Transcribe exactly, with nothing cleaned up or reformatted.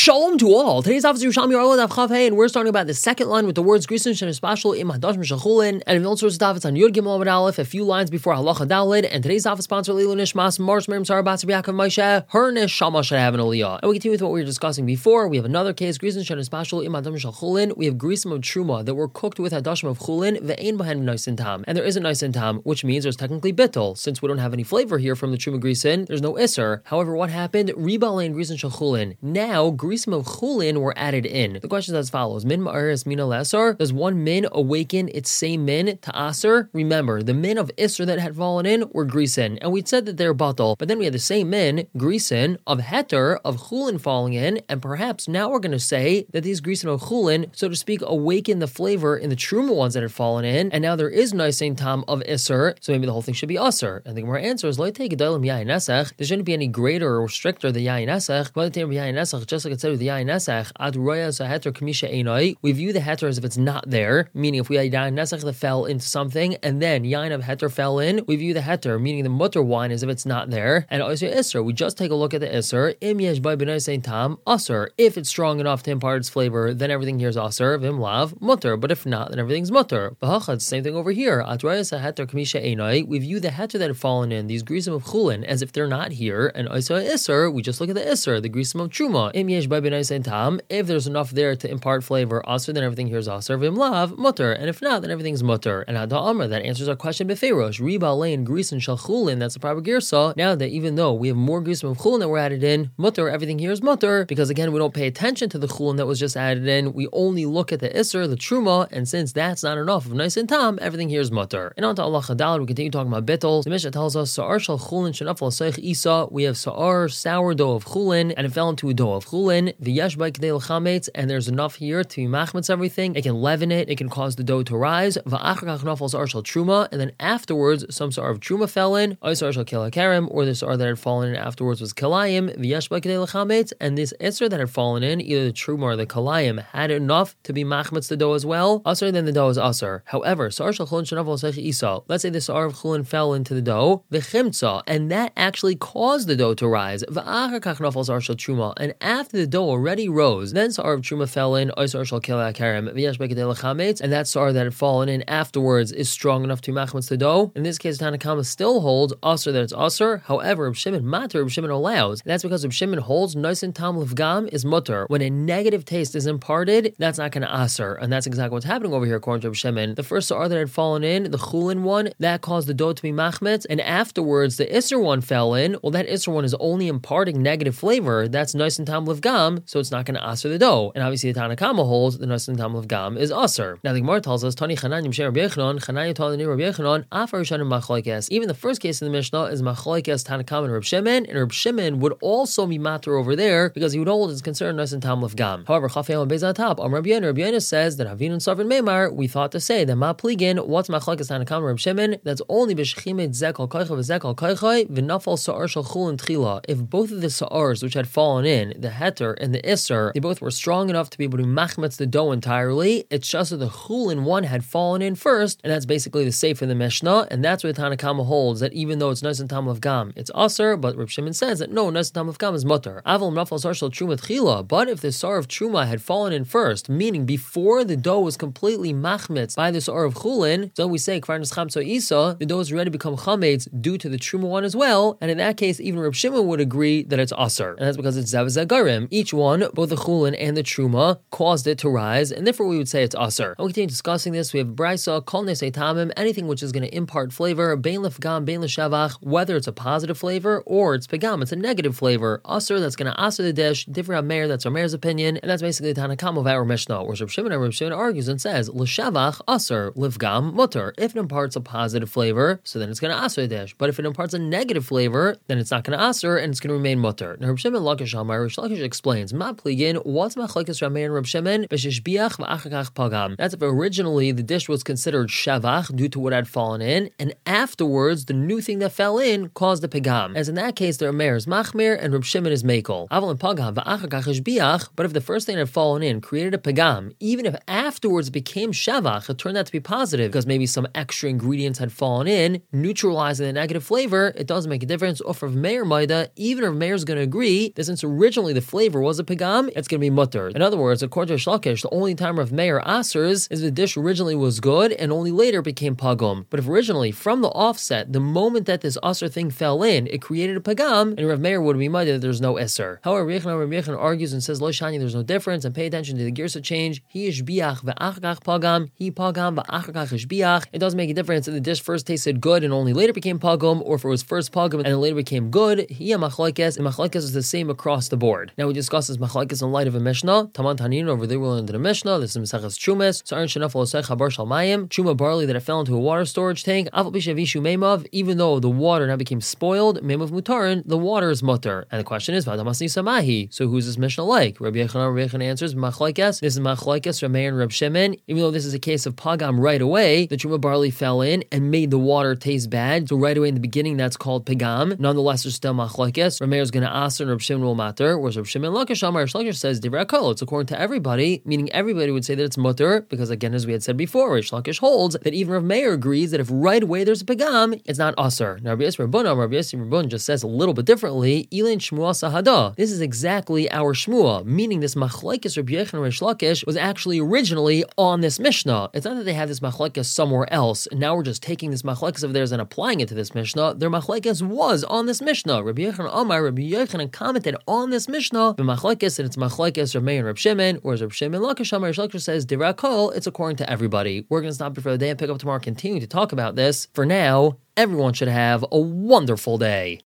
Shalom to all. Today's officer Yerushalmi Arla Daf Chav Hey, and we're starting about the second line with the words Grisen Shem Espashal Im Hadash Meshachulin, and in all sorts of stuff, it's on Yud Gimel Amud Aleph, a few lines before Halacha Dalid. And today's office sponsor Leilu Nishmas Marsh Miriam Sarah Batz Yaakov Moshe. Her Neshama should have an Aliyah. And we continue with what we were discussing before. We have another case Grisen Shem Espashal Im Hadash Meshachulin. We have grisim of truma that were cooked with Hadashim of Chulin ve'ein bahen nice tam, and there isn't nice tam, which means there's technically bittul. Since we don't have any flavor here from the truma grisin, there's no iser. However, what happened? Riba lein grisin shachulin. Now grisim of chulin were added in. The question is as follows: Min ma'aris mina lesar. Does one min awaken its same min to aser? Remember, the min of iser that had fallen in were grisin, and we'd said that they're batal. But then we had the same min grisin of heter of chulin falling in, and perhaps now we're going to say that these grisin of chulin, so to speak, awaken the flavor in the truma ones that had fallen in, and now there is nice tam of iser. So maybe the whole thing should be aser. And the Gemara answer is, there shouldn't be any greater or stricter than yayin esech. Just like it said with the yayin esech, we view the heter as if it's not there, meaning if we had yayin esech that fell into something, and then yayin of heter fell in, we view the heter, meaning the mutter wine, as if it's not there. And also iser, we just take a look at the iser. Im yesh by b'nai tam aser. If it's strong enough to impart its flavor, then everything here is aser. Vim lav mutter. But if not, then everything's mutter. B'hachad, same thing over here. We view the heter that had fallen in, these grisim of chulin, as if they're not here, and also iser, we just look at the iser, the grisim of truma. Im yesh by b'nai tam. If there's enough there to impart flavor, aser, then everything here is aser. Vim lav mutter. And if not, then everything's mutter. And Hada Amr, that answers our question befeirosh. Riba lein grisim shal chulin. That's the proper girsa. Now that even though we have more grisim of chulin that were added in, mutter, everything here is mutter, because again, we don't pay attention to the chulin that was just added in. We only look at the iser, the truma, and since that's not enough of nice and tam, everything here is mutter. And on to Allah Chadal, we continue talking about bittul. The Mishnah tells us sa'ar shal chulin shenafal seich isa. We have sa'ar, sourdough of chulin, and it fell into a dough of chulin. V'yesh by k'dei l'chametz, and there's enough here to be machmetz everything. It can leaven it. It can cause the dough to rise. V'achar kach nafal sa'ar shal truma, and then afterwards some sa'ar of truma fell in. Or sa'ar shal kilakarem, or the sa'ar that had fallen in afterwards was kilayim. V'yesh by k'dei l'chametz, and this iser that had fallen in, either the truma or the kilayim, had enough to be machmetz the dough as well. Aser, then the dough is aser. However, sa'ar shal chulin shenafal seich isa. Let's say the sa'ar of chulin fell into the dough, v'chimtza, and that actually caused the dough to rise. V'achar kach nafal sa'ar shal truma, and after the dough already rose, then sa'ar of truma fell in, or sa'ar shal kilakarem, v'yesh by k'dei l'chametz, and that sa'ar that had fallen in afterwards is strong enough to machmetz the dough. In this case, Tanna Kama still holds aser that it's aser. However, Reb Shimon matter, Reb Shimon allows. And that's because Reb Shimon holds nice and tam lefgam is mutter. When a negative taste is imparted, that's not going to aser, and that's exactly what's happening over here according to Reb Shimon. The first sa'ar that had fallen in, the chulin one, that caused the dough to be machmetz, and afterwards the iser one fell in. Well, that iser one is only imparting negative flavor. That's nice and tam lefgam, so it's not going to aser the dough. And obviously the Tanna Kama holds the nice and tam lefgam is aser. Now the Gemara tells us Tani Chananyim Shem Rabbi Yechanan, Chananyim Tani Rabbi Yechanan, Afar Rishonim Machlokes. Even the first case in the Mishnah is Machlokes Tanna Kama and Reb Shimon, and Reb Shimon would also be matter over there because he would hold his concern nice and tam lefgam. However, Chafei on Beis Top, Am Rabbi Yehuda, Rabbi Yehuda says that Havin and Savrin Meimar, we thought to say that Ma Pligin, what's Machlokes Tanna Kama and Reb Shimon? That's only b'shchimet zekal koicha v'zekal koicha v'nafal sa'ar shal chulin tchila. If both of the sa'ars which had fallen in, the heter and the iser, they both were strong enough to be able to machmetz the dough entirely, it's just that the chulin one had fallen in first, and that's basically the safe in the Mishnah, and that's what Tanna Kama holds, that even though it's nice and tam lefgam, it's aser, but Reb Shimon says that no, nice and tam lefgam is mutter. Aval nafal sa'ar shal truma tchila, but if the sa'ar of truma had fallen in first, meaning before the dough was completely machmetz by the sa'ar of chulin, so we say kvar neschamtzo isa, the dough is ready to become chametz due to the truma one as well, and in that case, even Reb Shimon would agree that it's aser, and that's because it's zav zagarim. Each one, both the chulin and the truma, caused it to rise, and therefore we would say it's aser. And we continue discussing this. We have brisa kol nesei tamim, anything which is going to impart flavor, bein lefgam, bein leshavach, whether it's a positive flavor or it's pegam, it's a negative flavor. Aser, that's going to aser the dish. Different Meir, that's our Meir's opinion, and that's basically the Tanna Kama of our Mishnah, where Reb Shimon and Reb Shimon argues and says leshavach aser, lefgam mutter. If it imparts a positive flavor, so then it's going to aser the dish. But if it imparts a negative flavor, then it's not going to aser and it's going to remain mutter. Now Reb Shimon Lakish Amar, Rish Lakish explains, Ma pligin, what's machlokes Reb Meir and Reb Shimon? B'shishbiach v'achar kach pagam. That's if originally the dish was considered shavach due to what had fallen in, and afterwards the new thing that fell in caused the pagam. As in that case, the Meir is machmir and Reb Shimon is mekel. Aval and pagam v'achar kach ishbiach. But if the first thing that had fallen in created a pagam, even if afterwards it became shavach, it turned out to be positive because maybe some extra ingredients had fallen in, neutralizing the negative flavor, it doesn't make a difference. Or for Meir Maida, even if Meir is going to agree that since originally the flavor ever was a pagam, it's going to be mutter. In other words, according to Shlakish, the only time Rav Meir asers is the dish originally was good and only later became pagum. But if originally, from the offset, the moment that this aser thing fell in, it created a pagam, and Rav Meir would be mad that there's no eser. However, Rav Yechon argues and says, Lo shani, there's no difference, and pay attention to the girsa change. He is biach ve'achakach pagam, he pagam ve'achakach is biach. It doesn't make a difference if the dish first tasted good and only later became pagum, or if it was first pagum and then later became good. He a machlokes, and machlokes is the same across the board. Now we discuss this machlokes in light of a Mishnah. Taman Tanin, over there we'll into the Mishnah. This is Maseches Chumas. So Aaron Shenafal Osech Chabar Shalmayim. Chuma barley that it fell into a water storage tank. Afal Bishavishu Meimav. Even though the water now became spoiled, Meimav Mutarin, the water is mutter. And the question is, Vadamasni Samahi. So who's this Mishnah like? Rabbi Yechon, Rabbi Yechon answers, Machlokes. This is Machlokes, Rav Meir and Reb Shimon. Even though this is a case of pagam right away, the Chuma barley fell in and made the water taste bad. So right away in the beginning, that's called pagam. Nonetheless, there's still Machlokes. Rav Meir is going to ask and Reb Shimon will matter. Whereas Reb Shimon Lakish Amar Shlakish says Divrei Kol. It's according to everybody, meaning everybody would say that it's mutter, because again, as we had said before, Rish Lakish holds that even Rav Meir agrees that if right away there's a pagam, it's not aser. Now Rabbi Yisrael Rabban, Rabbi Yisrael Rabban just says a little bit differently. Elin Shmuel Sahada. This is exactly our Shmuel, meaning this machlekes Rabbi Yechon and Rish Lakish was actually originally on this Mishnah. It's not that they had this machlekes somewhere else, and now we're just taking this machlekes of theirs and applying it to this Mishnah. Their machlekes was on this Mishnah. Rabbi Yechon Amar, Rabbi Yechon commented on this Mishnah, the machlekes, and it's machlekes Rav Meir and Reb Shimon, whereas Reb Shimon Lakish Amar Rish Lakish says Divrei Kol. It's according to everybody. We're going to stop here for the day and pick up tomorrow, continuing to talk about this. For now, everyone should have a wonderful day.